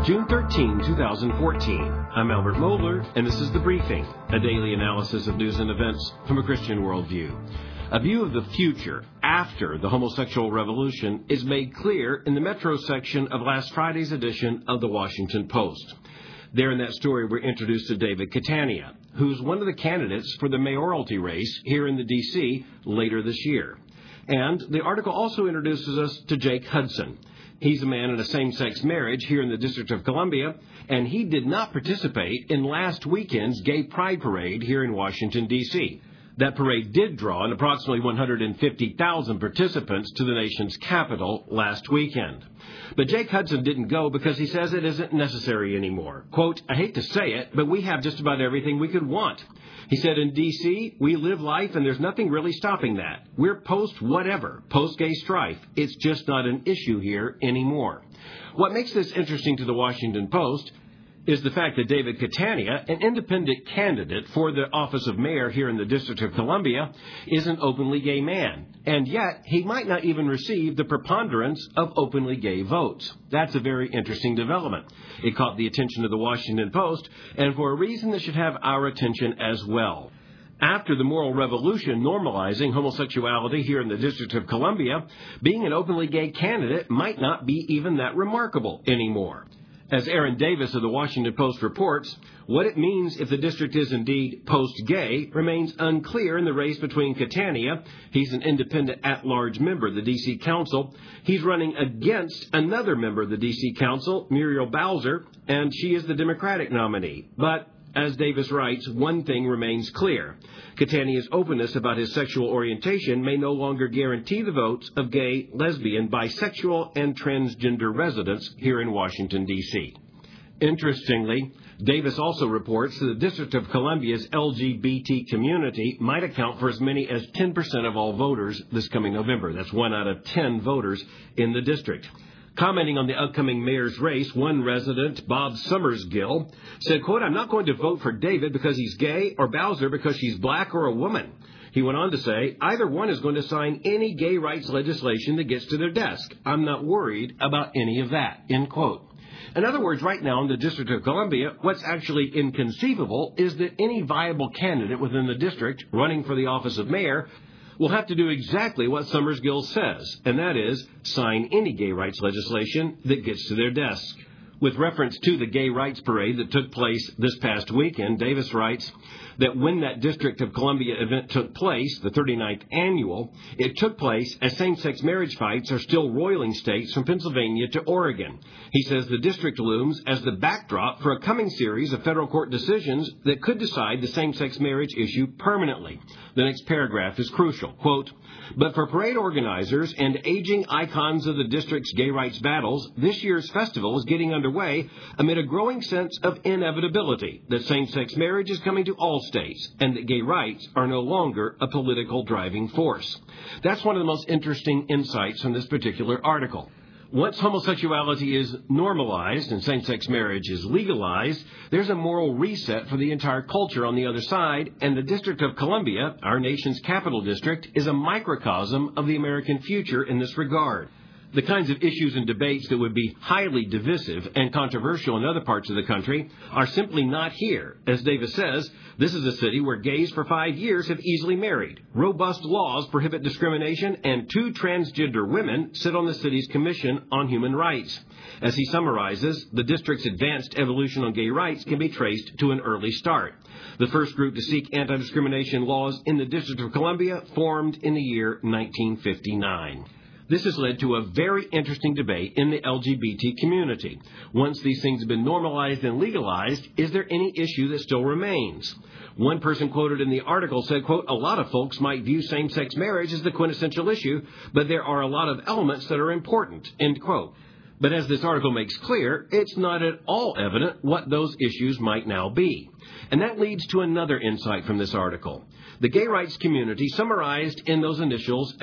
June 13, 2014. I'm Albert Mohler, and this is The Briefing, a daily analysis of news and events from a Christian worldview. A view of the future after the homosexual revolution is made clear in the Metro section of last Friday's edition of the Washington Post. There in that story, we're introduced to David Catania, who's one of the candidates for the mayoralty race here in the D.C. later this year. And the article also introduces us to Jake Hudson. He's a man in a same-sex marriage here in the District of Columbia, and he did not participate in last weekend's Gay Pride Parade here in Washington, D.C. That parade did draw in approximately 150,000 participants to the nation's capital last weekend. But Jake Hudson didn't go because he says it isn't necessary anymore. Quote, I hate to say it, but we have just about everything we could want. He said, in D.C., we live life and there's nothing really stopping that. We're post-whatever, post-gay strife. It's just not an issue here anymore. What makes this interesting to the Washington Post is the fact that David Catania, an independent candidate for the office of mayor here in the District of Columbia, is an openly gay man. And yet, he might not even receive the preponderance of openly gay votes. That's a very interesting development. It caught the attention of the Washington Post, and for a reason that should have our attention as well. After the moral revolution normalizing homosexuality here in the District of Columbia, being an openly gay candidate might not be even that remarkable anymore. As Aaron Davis of the Washington Post reports, what it means if the district is indeed post-gay remains unclear in the race between Catania. He's an independent at-large member of the D.C. Council. He's running against another member of the D.C. Council, Muriel Bowser, and she is the Democratic nominee. But as Davis writes, one thing remains clear. Catania's openness about his sexual orientation may no longer guarantee the votes of gay, lesbian, bisexual, and transgender residents here in Washington, D.C. Interestingly, Davis also reports that the District of Columbia's LGBT community might account for as many as 10% of all voters this coming November. That's 1 out of 10 voters in the district. Commenting on the upcoming mayor's race, one resident, Bob Summersgill, said, quote, I'm not going to vote for David because he's gay or Bowser because she's black or a woman. He went on to say, either one is going to sign any gay rights legislation that gets to their desk. I'm not worried about any of that, end quote. In other words, right now in the District of Columbia, what's actually inconceivable is that any viable candidate within the district running for the office of mayor will have to do exactly what Summersgill says, and that is sign any gay rights legislation that gets to their desk. With reference to the gay rights parade that took place this past weekend, Davis writes that when that District of Columbia event took place, the 39th annual, it took place as same-sex marriage fights are still roiling states from Pennsylvania to Oregon. He says the district looms as the backdrop for a coming series of federal court decisions that could decide the same-sex marriage issue permanently. The next paragraph is crucial. Quote, but for parade organizers and aging icons of the district's gay rights battles, this year's festival is getting underway amid a growing sense of inevitability that same-sex marriage is coming to all states and that gay rights are no longer a political driving force. That's one of the most interesting insights from this particular article. Once homosexuality is normalized and same-sex marriage is legalized, there's a moral reset for the entire culture on the other side, and the District of Columbia, our nation's capital district, is a microcosm of the American future in this regard. The kinds of issues and debates that would be highly divisive and controversial in other parts of the country are simply not here. As Davis says, this is a city where gays for 5 years have easily married. Robust laws prohibit discrimination, and 2 transgender women sit on the city's Commission on Human Rights. As he summarizes, the district's advanced evolution on gay rights can be traced to an early start. The first group to seek anti-discrimination laws in the District of Columbia formed in the year 1959. This has led to a very interesting debate in the LGBT community. Once these things have been normalized and legalized, is there any issue that still remains? One person quoted in the article said, quote, a lot of folks might view same-sex marriage as the quintessential issue, but there are a lot of elements that are important, end quote. But as this article makes clear, it's not at all evident what those issues might now be. And that leads to another insight from this article. The gay rights community, summarized in those initials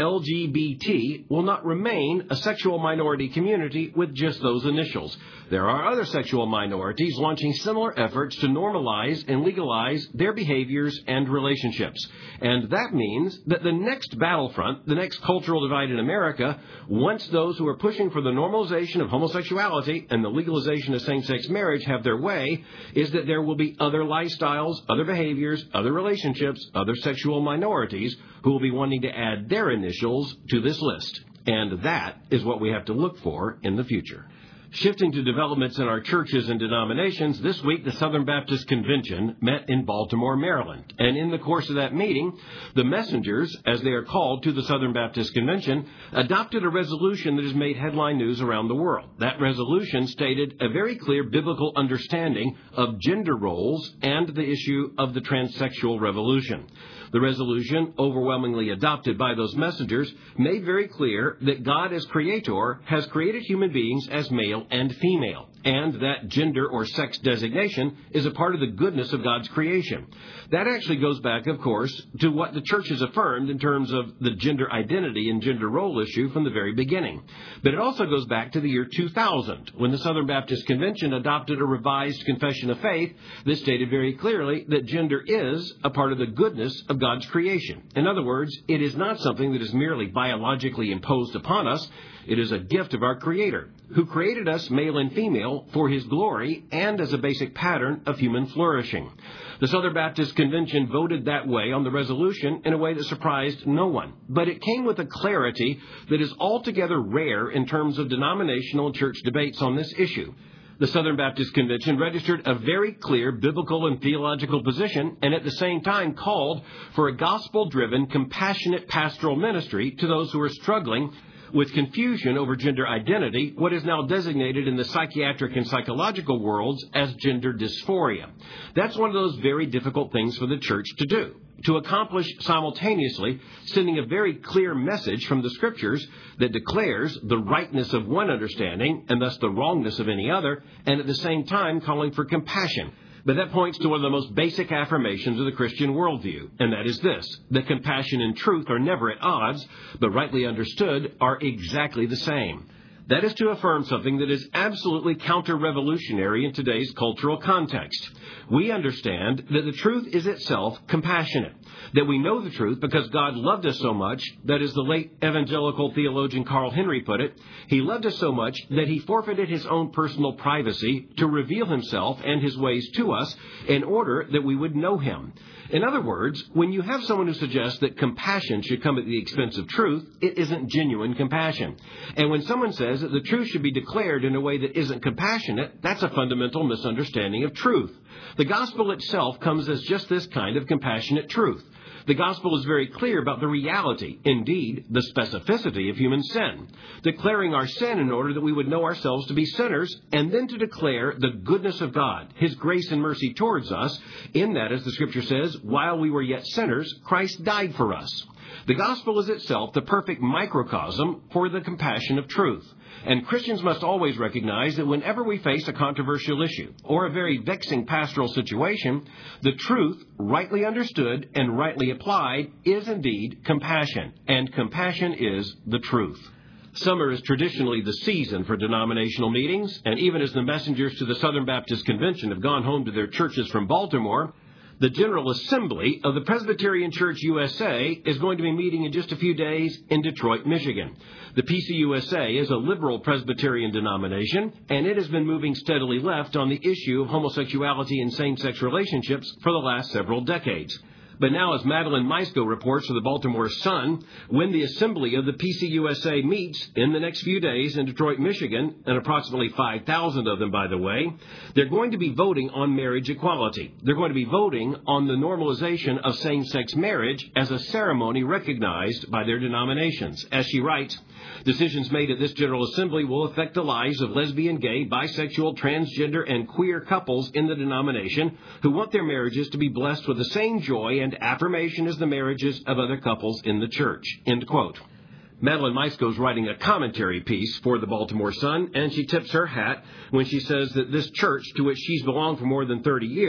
LGBT, will not remain a sexual minority community with just those initials. There are other sexual minorities launching similar efforts to normalize and legalize their behaviors and relationships. And that means that the next battlefront, the next cultural divide in America, once those who are pushing for the normalization of homosexuality and the legalization of same-sex marriage have their way, is that there will be other lifestyles, other behaviors, other relationships, other sexual minorities who will be wanting to add their initials to this list. And that is what we have to look for in the future. Shifting to developments in our churches and denominations, this week the Southern Baptist Convention met in Baltimore, Maryland. And in the course of that meeting, the messengers, as they are called to the Southern Baptist Convention, adopted a resolution that has made headline news around the world. That resolution stated a very clear biblical understanding of gender roles and the issue of the transsexual revolution. The resolution, overwhelmingly adopted by those messengers, made very clear that God as creator has created human beings as male and female, and that gender or sex designation is a part of the goodness of God's creation. That actually goes back, of course, to what the church has affirmed in terms of the gender identity and gender role issue from the very beginning. But it also goes back to the year 2000, when the Southern Baptist Convention adopted a revised confession of faith that stated very clearly that gender is a part of the goodness of God's creation. In other words, it is not something that is merely biologically imposed upon us. It is a gift of our Creator, who created us male and female for His glory and as a basic pattern of human flourishing. The Southern Baptist Convention voted that way on the resolution in a way that surprised no one. But it came with a clarity that is altogether rare in terms of denominational and church debates on this issue. The Southern Baptist Convention registered a very clear biblical and theological position and at the same time called for a gospel-driven, compassionate pastoral ministry to those who are struggling with confusion over gender identity, what is now designated in the psychiatric and psychological worlds as gender dysphoria. That's one of those very difficult things for the church to do, to accomplish simultaneously sending a very clear message from the Scriptures that declares the rightness of one understanding and thus the wrongness of any other, and at the same time calling for compassion. But that points to one of the most basic affirmations of the Christian worldview, and that is this, that compassion and truth are never at odds, but rightly understood are exactly the same. That is to affirm something that is absolutely counter-revolutionary in today's cultural context. We understand that the truth is itself compassionate, that we know the truth because God loved us so much that, as the late evangelical theologian Carl Henry put it, He loved us so much that He forfeited His own personal privacy to reveal Himself and His ways to us in order that we would know Him. In other words, when you have someone who suggests that compassion should come at the expense of truth, it isn't genuine compassion. And when someone says that the truth should be declared in a way that isn't compassionate, that's a fundamental misunderstanding of truth. The gospel itself comes as just this kind of compassionate truth. The gospel is very clear about the reality, indeed, the specificity of human sin, declaring our sin in order that we would know ourselves to be sinners, and then to declare the goodness of God, His grace and mercy towards us, in that, as the Scripture says, while we were yet sinners, Christ died for us. The gospel is itself the perfect microcosm for the compassion of truth. And Christians must always recognize that whenever we face a controversial issue or a very vexing pastoral situation, the truth, rightly understood and rightly applied, is indeed compassion. And compassion is the truth. Summer is traditionally the season for denominational meetings, and even as the messengers to the Southern Baptist Convention have gone home to their churches from Baltimore, the General Assembly of the Presbyterian Church USA is going to be meeting in just a few days in Detroit, Michigan. The PCUSA is a liberal Presbyterian denomination, and it has been moving steadily left on the issue of homosexuality and same-sex relationships for the last several decades. But now, as Madeline Maisko reports to the Baltimore Sun, when the assembly of the PCUSA meets in the next few days in Detroit, Michigan, and approximately 5,000 of them, by the way, they're going to be voting on marriage equality. They're going to be voting on the normalization of same-sex marriage as a ceremony recognized by their denominations. As she writes, decisions made at this General Assembly will affect the lives of lesbian, gay, bisexual, transgender, and queer couples in the denomination who want their marriages to be blessed with the same joy and affirmation as the marriages of other couples in the church. End quote. Madeline Maisko is writing a commentary piece for the Baltimore Sun, and she tips her hat when she says that this church, to which she's belonged for more than 30 years,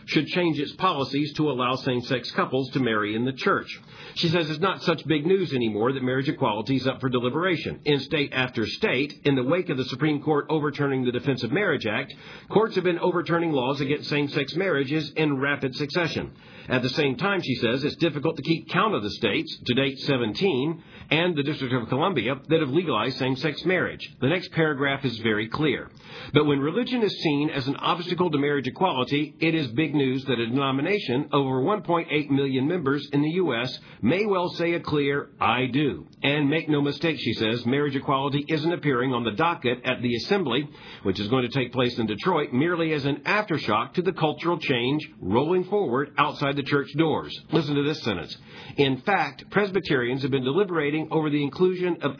should change its policies to allow same-sex couples to marry in the church. She says it's not such big news anymore that marriage equality is up for deliberation. In state after state, in the wake of the Supreme Court overturning the Defense of Marriage Act, courts have been overturning laws against same-sex marriages in rapid succession. At the same time, she says, it's difficult to keep count of the states, to date 17, and the District of Columbia, that have legalized same-sex marriage. The next paragraph is very clear. But when religion is seen as an obstacle to marriage equality, it is big news that a denomination of over 1.8 million members in the U.S. may well say a clear, I do. And make no mistake, she says, marriage equality isn't appearing on the docket at the Assembly, which is going to take place in Detroit, merely as an aftershock to the cultural change rolling forward outside the church doors. Listen to this sentence. In fact, Presbyterians have been deliberating over the inclusion of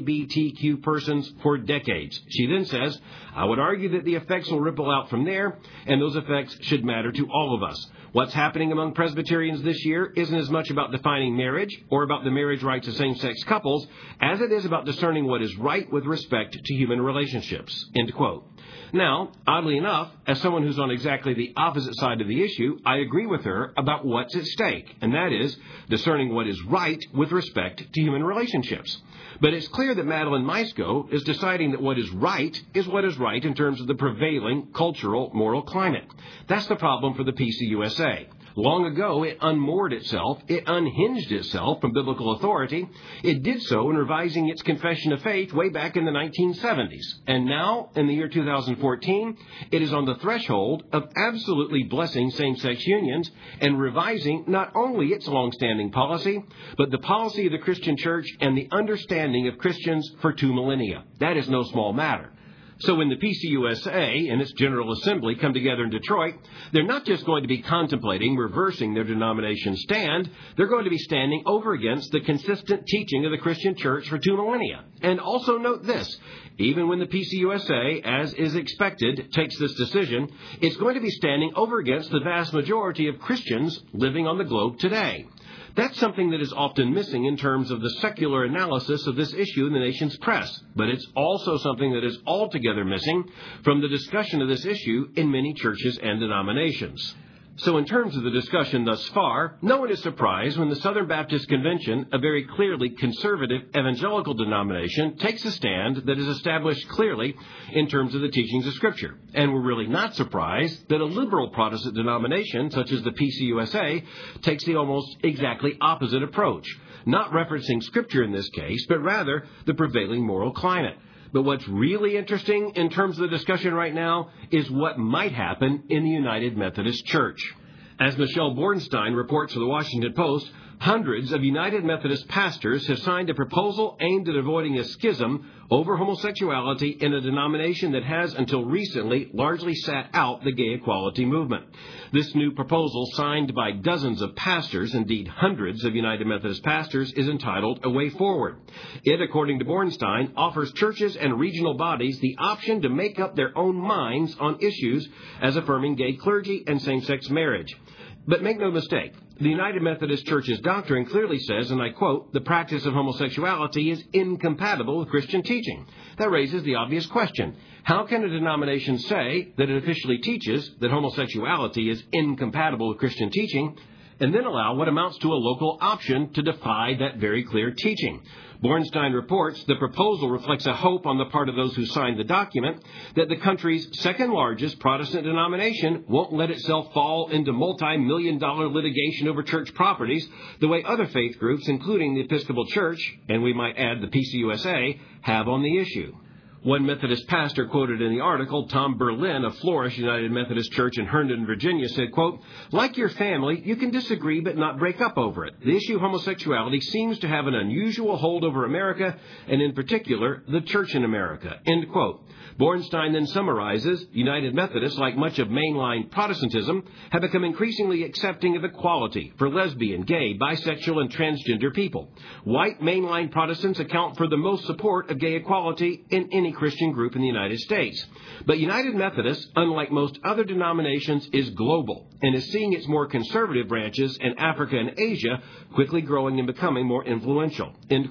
LGBTQ persons for decades. She then says, I would argue that the effects will ripple out from there, and those effects should matter to all of us. What's happening among Presbyterians this year isn't as much about defining marriage or about the marriage rights of same-sex couples as it is about discerning what is right with respect to human relationships. End quote. Now, oddly enough, as someone who's on exactly the opposite side of the issue, I agree with her about what's at stake, and that is discerning what is right with respect to human relationships. But it's clear that Madeline Maisko is deciding that what is right in terms of the prevailing cultural, moral climate. That's the problem for the PCUSA. Long ago, it unmoored itself, it unhinged itself from biblical authority. It did so in revising its confession of faith way back in the 1970s. And now, in the year 2014, it is on the threshold of absolutely blessing same-sex unions and revising not only its long-standing policy, but the policy of the Christian church and the understanding of Christians for 2 millennia. That is no small matter. So when the PCUSA and its General Assembly come together in Detroit, they're not just going to be contemplating reversing their denomination stand, they're going to be standing over against the consistent teaching of the Christian church for 2 millennia. And also note this, even when the PCUSA, as is expected, takes this decision, it's going to be standing over against the vast majority of Christians living on the globe today. That's something that is often missing in terms of the secular analysis of this issue in the nation's press, but it's also something that is altogether missing from the discussion of this issue in many churches and denominations. So in terms of the discussion thus far, no one is surprised when the Southern Baptist Convention, a very clearly conservative evangelical denomination, takes a stand that is established clearly in terms of the teachings of Scripture. And we're really not surprised that a liberal Protestant denomination, such as the PCUSA, takes the almost exactly opposite approach, not referencing Scripture in this case, but rather the prevailing moral climate. But what's really interesting in terms of the discussion right now is what might happen in the United Methodist Church. As Michelle Bornstein reports for the Washington Post, hundreds of United Methodist pastors have signed a proposal aimed at avoiding a schism over homosexuality in a denomination that has, until recently, largely sat out the gay equality movement. This new proposal, signed by dozens of pastors, indeed hundreds of United Methodist pastors, is entitled A Way Forward. It, according to Bornstein, offers churches and regional bodies the option to make up their own minds on issues as affirming gay clergy and same-sex marriage. But make no mistake, the United Methodist Church's doctrine clearly says, and I quote, the practice of homosexuality is incompatible with Christian teaching. That raises the obvious question. How can a denomination say that it officially teaches that homosexuality is incompatible with Christian teaching, and then allow what amounts to a local option to defy that very clear teaching? Bornstein reports the proposal reflects a hope on the part of those who signed the document that the country's second largest Protestant denomination won't let itself fall into multi-million-dollar litigation over church properties the way other faith groups, including the Episcopal Church, and we might add the PCUSA, have on the issue. One Methodist pastor quoted in the article, Tom Berlin of Flourish United Methodist Church in Herndon, Virginia, said, quote, like your family, you can disagree but not break up over it. The issue of homosexuality seems to have an unusual hold over America, and in particular, the church in America, end quote. Bornstein then summarizes, United Methodists, like much of mainline Protestantism, have become increasingly accepting of equality for lesbian, gay, bisexual, and transgender people. White mainline Protestants account for the most support of gay equality in any Christian group in the United States. But United Methodist, unlike most other denominations, is global and is seeing its more conservative branches in Africa and Asia quickly growing and becoming more influential, end quote.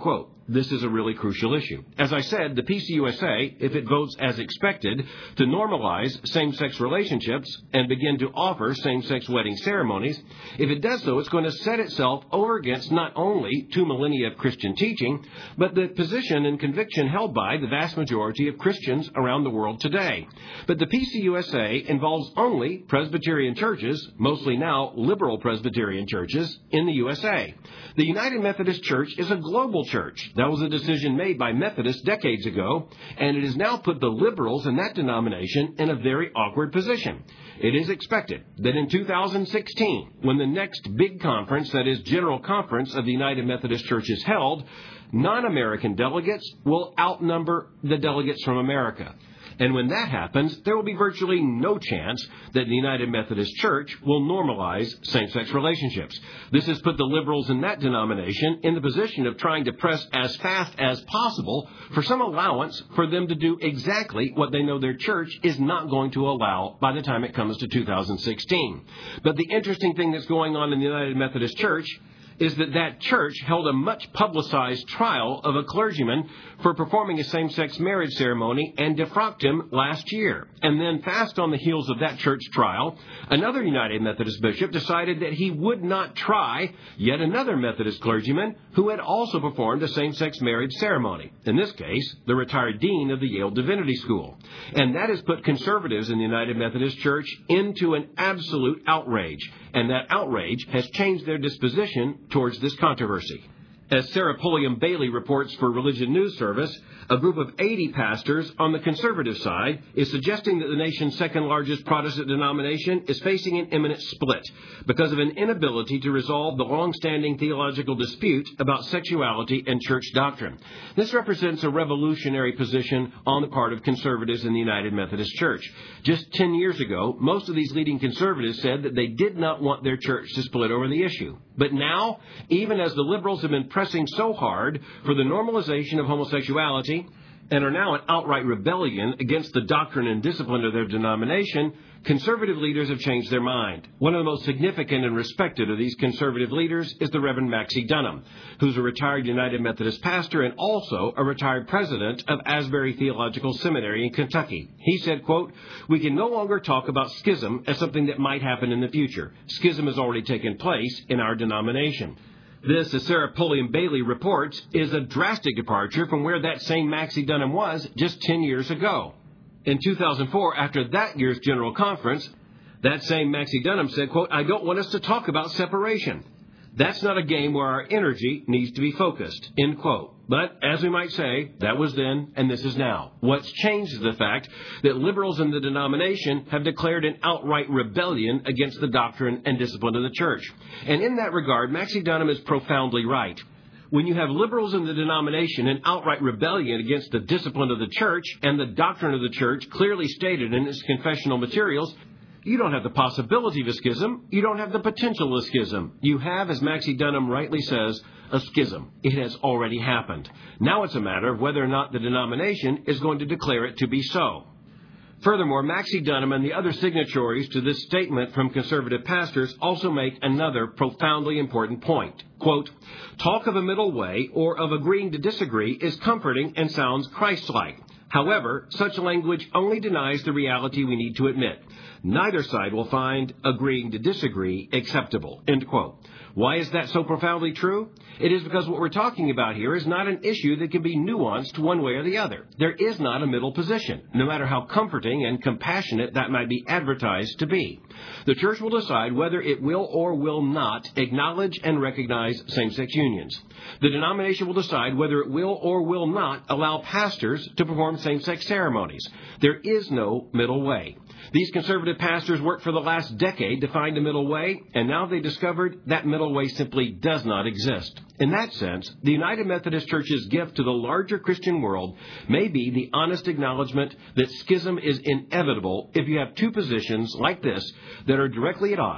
this is a really crucial issue. As I said, the PCUSA, if it votes as expected to normalize same-sex relationships and begin to offer same-sex wedding ceremonies, if it does so, it's going to set itself over against not only 2 millennia of Christian teaching, but the position and conviction held by the vast majority of Christians around the world today. But the PCUSA involves only Presbyterian churches, mostly now liberal Presbyterian churches, in the USA. The United Methodist Church is a global church. That was a decision made by Methodists decades ago, and it has now put the liberals in that denomination in a very awkward position. It is expected that in 2016, when the next big conference, that is General Conference of the United Methodist Church, is held, non-American delegates will outnumber the delegates from America. And when that happens, there will be virtually no chance that the United Methodist Church will normalize same-sex relationships. This has put the liberals in that denomination in the position of trying to press as fast as possible for some allowance for them to do exactly what they know their church is not going to allow by the time it comes to 2016. But the interesting thing that's going on in the United Methodist Church is that church held a much publicized trial of a clergyman for performing a same-sex marriage ceremony and defrocked him last year. And then, fast on the heels of that church trial, another United Methodist bishop decided that he would not try yet another Methodist clergyman who had also performed a same-sex marriage ceremony. In this case, the retired dean of the Yale Divinity School. And that has put conservatives in the United Methodist Church into an absolute outrage. And that outrage has changed their disposition towards this controversy. As Sarah Pulliam Bailey reports for Religion News Service, a group of 80 pastors on the conservative side is suggesting that the nation's second largest Protestant denomination is facing an imminent split because of an inability to resolve the long-standing theological dispute about sexuality and church doctrine. This represents a revolutionary position on the part of conservatives in the United Methodist Church. Just 10 years ago, most of these leading conservatives said that they did not want their church to split over the issue. But now, even as the liberals have been pressing so hard for the normalization of homosexuality and are now in outright rebellion against the doctrine and discipline of their denomination, conservative leaders have changed their mind. One of the most significant and respected of these conservative leaders is the Reverend Maxie Dunham, who's a retired United Methodist pastor and also a retired president of Asbury Theological Seminary in Kentucky. He said, quote, "We can no longer talk about schism as something that might happen in the future. Schism has already taken place in our denomination." This, as Sarah Pulliam Bailey reports, is a drastic departure from where that same Maxie Dunham was just 10 years ago. In 2004, after that year's General Conference, that same Maxie Dunham said, quote, "I don't want us to talk about separation. That's not a game where our energy needs to be focused," end quote. But, as we might say, that was then and this is now. What's changed is the fact that liberals in the denomination have declared an outright rebellion against the doctrine and discipline of the church. And in that regard, Maxie Dunham is profoundly right. When you have liberals in the denomination in outright rebellion against the discipline of the church and the doctrine of the church clearly stated in its confessional materials, you don't have the possibility of a schism. You don't have the potential of a schism. You have, as Maxie Dunham rightly says, a schism. It has already happened. Now it's a matter of whether or not the denomination is going to declare it to be so. Furthermore, Maxie Dunham and the other signatories to this statement from conservative pastors also make another profoundly important point. Quote, "Talk of a middle way or of agreeing to disagree is comforting and sounds Christ-like. However, such language only denies the reality we need to admit. Neither side will find agreeing to disagree acceptable," end quote. Why is that so profoundly true? It is because what we're talking about here is not an issue that can be nuanced one way or the other. There is not a middle position, no matter how comforting and compassionate that might be advertised to be. The church will decide whether it will or will not acknowledge and recognize same-sex unions. The denomination will decide whether it will or will not allow pastors to perform same-sex ceremonies. There is no middle way. These conservative pastors worked for the last decade to find a middle way, and now they discovered that middle way simply does not exist. In that sense, the United Methodist Church's gift to the larger Christian world may be the honest acknowledgement that schism is inevitable if you have two positions like this that are directly at odds.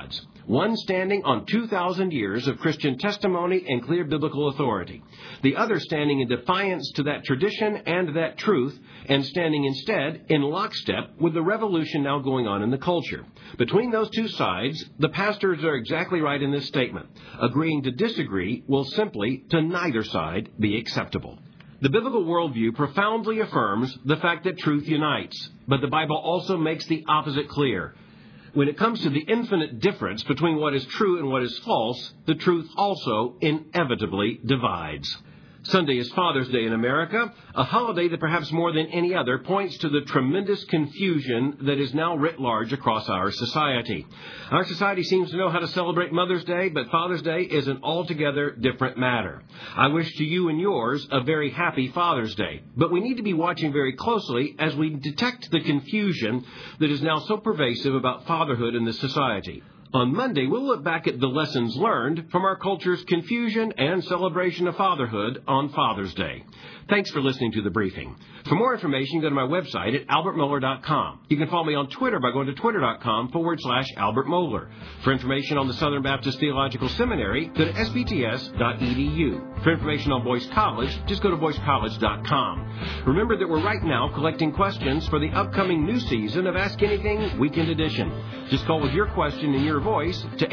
one standing on 2,000 years of Christian testimony and clear biblical authority, the other standing in defiance to that tradition and that truth, and standing instead in lockstep with the revolution now going on in the culture. Between those two sides, the pastors are exactly right in this statement. Agreeing to disagree will simply, to neither side, be acceptable. The biblical worldview profoundly affirms the fact that truth unites, but the Bible also makes the opposite clear. When it comes to the infinite difference between what is true and what is false, the truth also inevitably divides. Sunday is Father's Day in America, a holiday that perhaps more than any other points to the tremendous confusion that is now writ large across our society. Our society seems to know how to celebrate Mother's Day, but Father's Day is an altogether different matter. I wish to you and yours a very happy Father's Day, but we need to be watching very closely as we detect the confusion that is now so pervasive about fatherhood in this society. On Monday, we'll look back at the lessons learned from our culture's confusion and celebration of fatherhood on Father's Day. Thanks for listening to The Briefing. For more information, go to my website at albertmohler.com. You can follow me on Twitter by going to twitter.com/Albert Mohler. For information on the Southern Baptist Theological Seminary, go to sbts.edu. For information on Boyce College, just go to boycecollege.com. Remember that we're right now collecting questions for the upcoming new season of Ask Anything Weekend Edition. Just call with your question in your voice to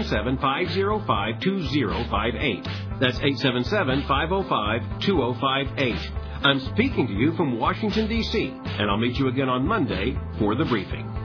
877-505-2058. That's 877-505-2058. I'm speaking to you from Washington, D.C., and I'll meet you again on Monday for The Briefing.